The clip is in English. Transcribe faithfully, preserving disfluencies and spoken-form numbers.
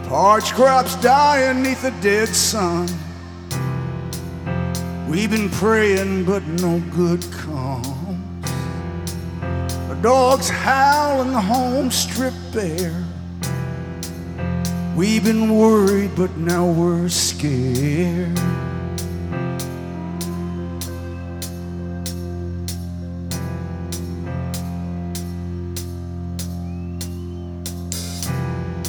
Parched crops dying neath the dead sun. We've been praying, but no good comes. The dogs howl and the home stripped bare. We've been worried, but now we're scared.